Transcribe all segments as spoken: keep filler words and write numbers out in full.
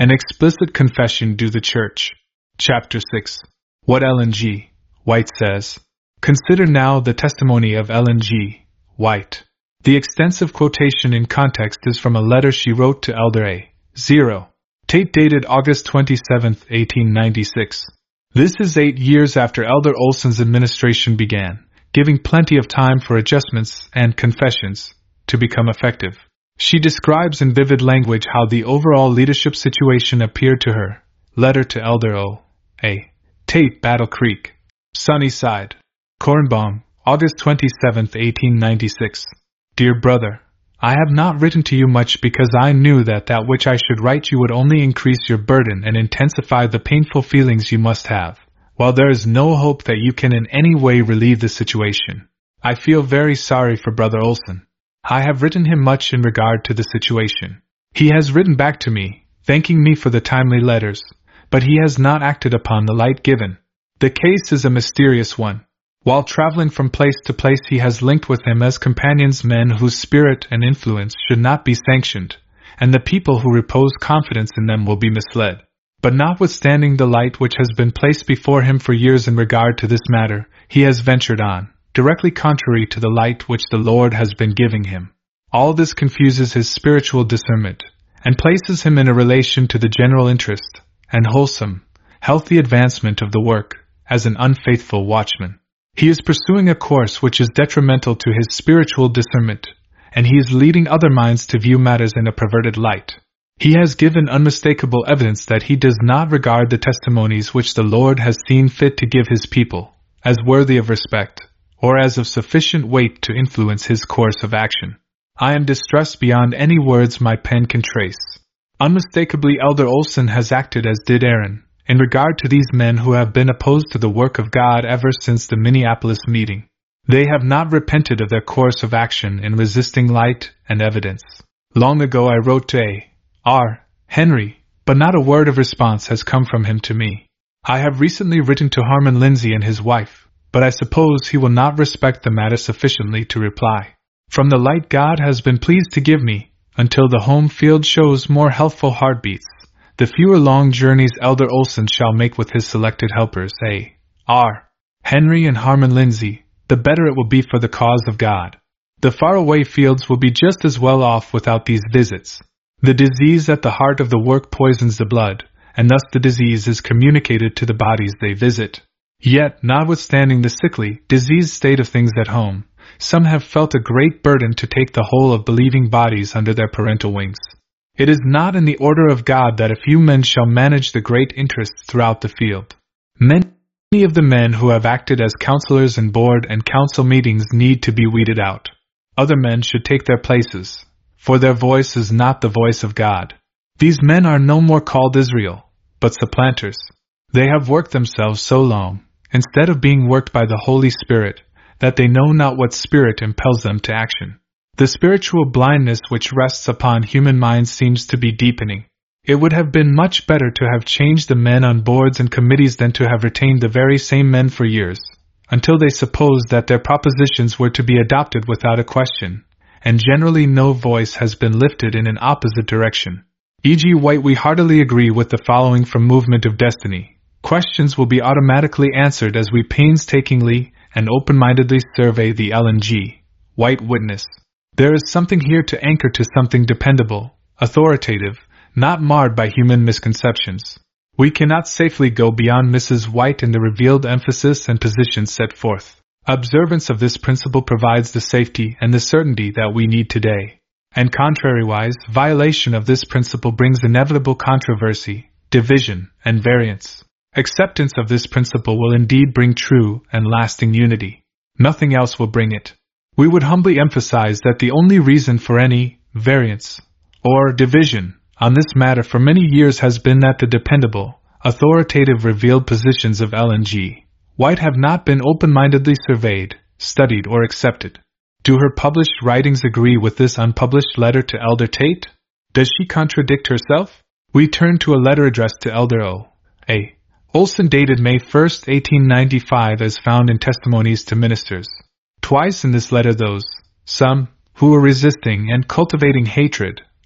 An explicit confession due the Church. Chapter six. What Ellen G. White says. Consider now the testimony of Ellen G. White. The extensive quotation in context is from a letter she wrote to Elder A. Zero. Tate dated August twenty-seventh, eighteen ninety-six. This is eight years after Elder Olson's administration began, giving plenty of time for adjustments and confessions to become effective. She describes in vivid language how the overall leadership situation appeared to her. Letter to Elder O. A. Tate, Battle Creek, Sunnyside, Cornbaum, August twenty-seventh, eighteen ninety-six. Dear brother, I have not written to you much because I knew that that which I should write you would only increase your burden and intensify the painful feelings you must have, while there is no hope that you can in any way relieve the situation. I feel very sorry for Brother Olson. I have written him much in regard to the situation. He has written back to me, thanking me for the timely letters, but he has not acted upon the light given. The case is a mysterious one. While traveling from place to place he has linked with him as companions men whose spirit and influence should not be sanctioned, and the people who repose confidence in them will be misled. But notwithstanding the light which has been placed before him for years in regard to this matter, he has ventured on, directly contrary to the light which the Lord has been giving him. All this confuses his spiritual discernment, and places him in a relation to the general interest, and wholesome, healthy advancement of the work, as an unfaithful watchman. He is pursuing a course which is detrimental to his spiritual discernment, and he is leading other minds to view matters in a perverted light. He has given unmistakable evidence that he does not regard the testimonies which the Lord has seen fit to give his people as worthy of respect, or as of sufficient weight to influence his course of action. I am distressed beyond any words my pen can trace. Unmistakably Elder Olson has acted as did Aaron, in regard to these men who have been opposed to the work of God ever since the Minneapolis meeting. They have not repented of their course of action in resisting light and evidence. Long ago I wrote to A. R. Henry, but not a word of response has come from him to me. I have recently written to Harmon Lindsay and his wife, but I suppose he will not respect the matter sufficiently to reply. From the light God has been pleased to give me, until the home field shows more healthful heartbeats, the fewer long journeys Elder Olson shall make with his selected helpers, A. R. Henry and Harmon Lindsay, the better it will be for the cause of God. The faraway fields will be just as well off without these visits. The disease at the heart of the work poisons the blood, and thus the disease is communicated to the bodies they visit. Yet, notwithstanding the sickly, diseased state of things at home, some have felt a great burden to take the whole of believing bodies under their parental wings. It is not in the order of God that a few men shall manage the great interests throughout the field. Many of the men who have acted as counselors in board and council meetings need to be weeded out. Other men should take their places, for their voice is not the voice of God. These men are no more called Israel, but supplanters. They have worked themselves so long, instead of being worked by the Holy Spirit, that they know not what spirit impels them to action. The spiritual blindness which rests upon human minds seems to be deepening. It would have been much better to have changed the men on boards and committees than to have retained the very same men for years, until they supposed that their propositions were to be adopted without a question, and generally no voice has been lifted in an opposite direction. E G White, we heartily agree with the following from Movement of Destiny. Questions will be automatically answered as we painstakingly and open-mindedly survey the Ellen G. White witness. There is something here to anchor to something dependable, authoritative, not marred by human misconceptions. We cannot safely go beyond Missus White in the revealed emphasis and position set forth. Observance of this principle provides the safety and the certainty that we need today. And contrariwise, violation of this principle brings inevitable controversy, division, and variance. Acceptance of this principle will indeed bring true and lasting unity. Nothing else will bring it. We would humbly emphasize that the only reason for any variance or division on this matter for many years has been that the dependable, authoritative revealed positions of Ellen G. White have not been open-mindedly surveyed, studied, or accepted. Do her published writings agree with this unpublished letter to Elder Tate? Does she contradict herself? We turn to a letter addressed to Elder O. A. Olson dated May first, eighteen ninety-five as found in Testimonies to Ministers. Twice in this letter those, some, who were resisting and cultivating hatred,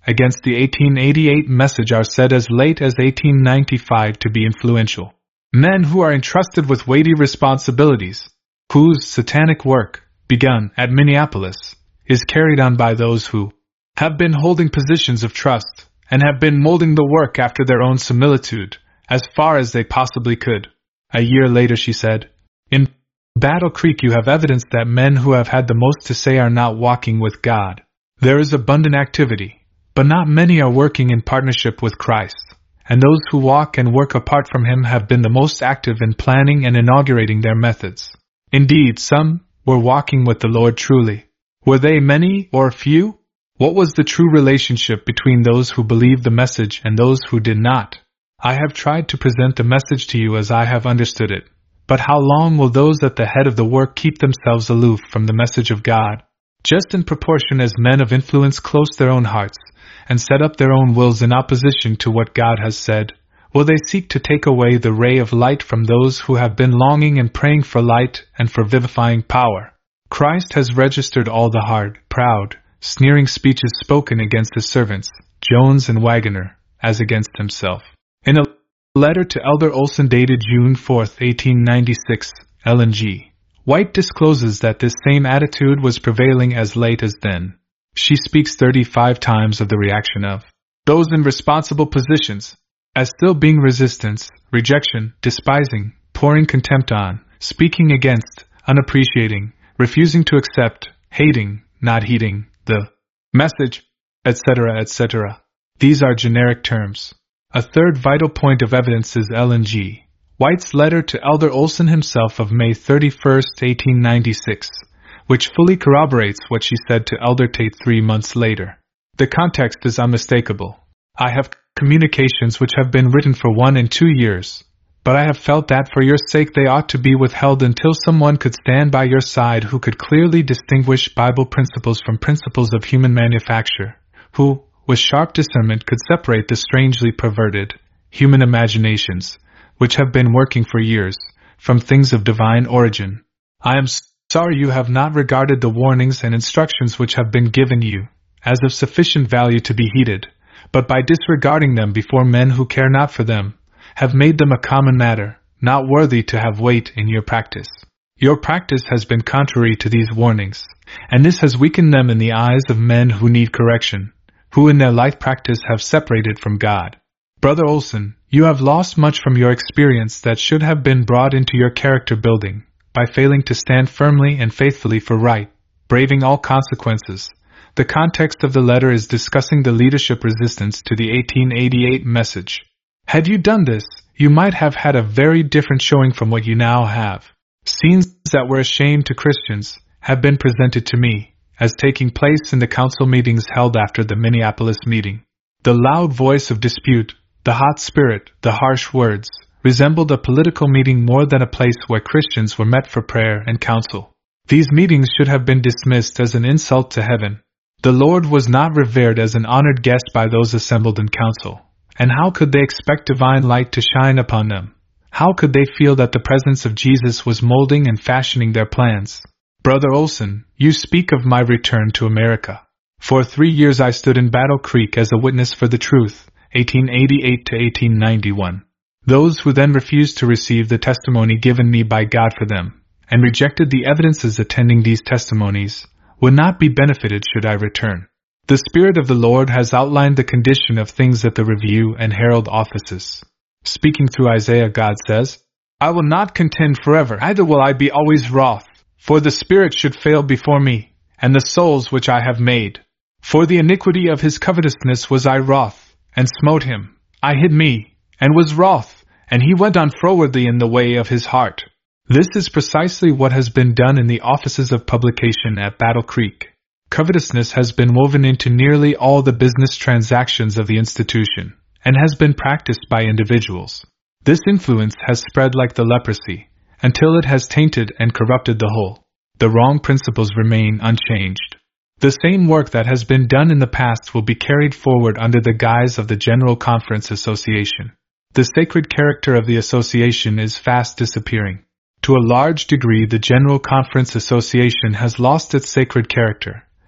against the eighteen eighty-eight message are said as late as eighteen ninety-five to be influential. Men who are entrusted with weighty responsibilities, whose satanic work, begun at Minneapolis, is carried on by those who have been holding positions of trust and have been molding the work after their own similitude, as far as they possibly could. A year later she said, "In Battle Creek you have evidence that men who have had the most to say are not walking with God. There is abundant activity, but not many are working in partnership with Christ, and those who walk and work apart from Him have been the most active in planning and inaugurating their methods. Indeed, some were walking with the Lord truly. Were they many or few? What was the true relationship between those who believed the message and those who did not? I have tried to present the message to you as I have understood it. But how long will those at the head of the work keep themselves aloof from the message of God? Just in proportion as men of influence close their own hearts and set up their own wills in opposition to what God has said, will they seek to take away the ray of light from those who have been longing and praying for light and for vivifying power. Christ has registered all the hard, proud, sneering speeches spoken against His servants, Jones and Waggoner, as against Himself." In a letter to Elder Olson dated June fourth, eighteen ninety-six, Ellen G. White discloses that this same attitude was prevailing as late as then. She speaks thirty-five times of the reaction of those in responsible positions as still being resistance, rejection, despising, pouring contempt on, speaking against, unappreciating, refusing to accept, hating, not heeding, the message, et cetera, et cetera. These are generic terms. A third vital point of evidence is Ellen G. White's letter to Elder Olson himself of May thirty-first, eighteen ninety-six, which fully corroborates what she said to Elder Tate three months later. The context is unmistakable. I have communications which have been written for one and two years, but I have felt that for your sake they ought to be withheld until someone could stand by your side who could clearly distinguish Bible principles from principles of human manufacture, who, with sharp discernment, could separate the strangely perverted human imaginations, which have been working for years, from things of divine origin. I am sorry you have not regarded the warnings and instructions which have been given you as of sufficient value to be heeded, but by disregarding them before men who care not for them, have made them a common matter, not worthy to have weight in your practice. Your practice has been contrary to these warnings, and this has weakened them in the eyes of men who need correction, who in their light practice have separated from God. Brother Olson, you have lost much from your experience that should have been brought into your character building, by failing to stand firmly and faithfully for right, braving all consequences. The context of the letter is discussing the leadership resistance to the eighteen eighty-eight message. Had you done this, you might have had a very different showing from what you now have. Scenes that were a shame to Christians have been presented to me as taking place in the council meetings held after the Minneapolis meeting. The loud voice of dispute, the hot spirit, the harsh words, resembled a political meeting more than a place where Christians were met for prayer and counsel. These meetings should have been dismissed as an insult to heaven. The Lord was not revered as an honored guest by those assembled in council. And how could they expect divine light to shine upon them? How could they feel that the presence of Jesus was molding and fashioning their plans? Brother Olson, you speak of my return to America. For three years I stood in Battle Creek as a witness for the truth, eighteen eighty-eight to eighteen ninety-one. Those who then refused to receive the testimony given me by God for them, and rejected the evidences attending these testimonies, would not be benefited should I return. The Spirit of the Lord has outlined the condition of things at the Review and Herald offices. Speaking through Isaiah, God says, I will not contend forever, neither will I be always wroth, for the Spirit should fail before me, and the souls which I have made. For the iniquity of his covetousness was I wroth, and smote him. I hid me, and was wroth, and he went on frowardly in the way of his heart. This is precisely what has been done in the offices of publication at Battle Creek. Covetousness has been woven into nearly all the business transactions of the institution, and has been practiced by individuals. This influence has spread like the leprosy, until it has tainted and corrupted the whole. The wrong principles remain unchanged. The same work that has been done in the past will be carried forward under the guise of the General Conference Association. The sacred character of the association is fast disappearing. To a large degree, the General Conference Association has lost its sacred character,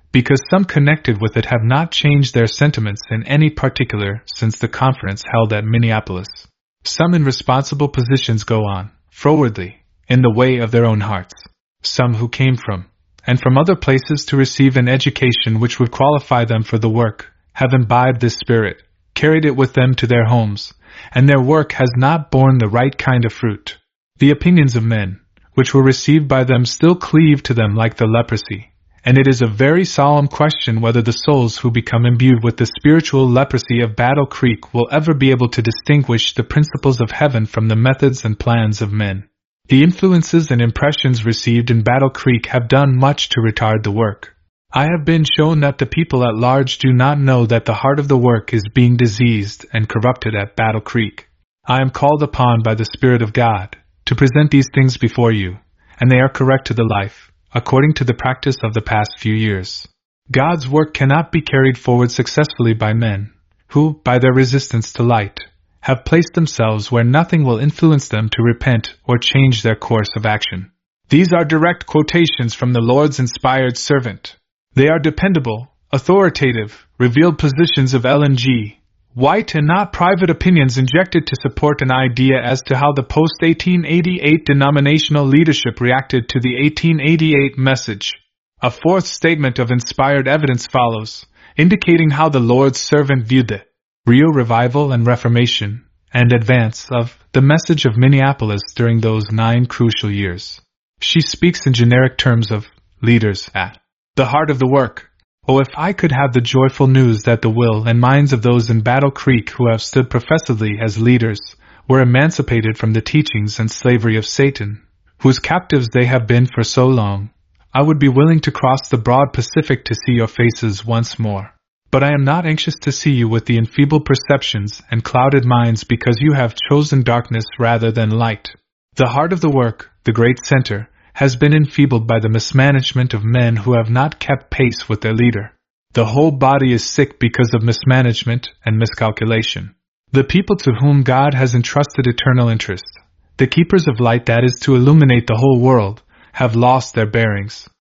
because some connected with it have not changed their sentiments in any particular since the conference held at Minneapolis. Some in responsible positions go on, frowardly, in the way of their own hearts. Some who came from, and from other places to receive an education which would qualify them for the work, have imbibed this spirit, carried it with them to their homes, and their work has not borne the right kind of fruit. The opinions of men, which were received by them, still cleave to them like the leprosy, and it is a very solemn question whether the souls who become imbued with the spiritual leprosy of Battle Creek will ever be able to distinguish the principles of heaven from the methods and plans of men. The influences and impressions received in Battle Creek have done much to retard the work. I have been shown that the people at large do not know that the heart of the work is being diseased and corrupted at Battle Creek. I am called upon by the Spirit of God to present these things before you, and they are correct to the life, according to the practice of the past few years. God's work cannot be carried forward successfully by men, who, by their resistance to light, have placed themselves where nothing will influence them to repent or change their course of action. These are direct quotations from the Lord's inspired servant. They are dependable, authoritative, revealed positions of Ellen G. White and not private opinions injected to support an idea as to how the post eighteen eighty-eight denominational leadership reacted to the eighteen eighty-eight message. A fourth statement of inspired evidence follows, indicating how the Lord's servant viewed the real revival and reformation and advance of the message of Minneapolis during those nine crucial years. She speaks in generic terms of leaders at the heart of the work. Oh, if I could have the joyful news that the will and minds of those in Battle Creek who have stood professedly as leaders were emancipated from the teachings and slavery of Satan, whose captives they have been for so long, I would be willing to cross the broad Pacific to see your faces once more. But I am not anxious to see you with the enfeebled perceptions and clouded minds, because you have chosen darkness rather than light. The heart of the work, the great center, has been enfeebled by the mismanagement of men who have not kept pace with their leader. The whole body is sick because of mismanagement and miscalculation. The people to whom God has entrusted eternal interest, the keepers of light that is to illuminate the whole world, have lost their bearings.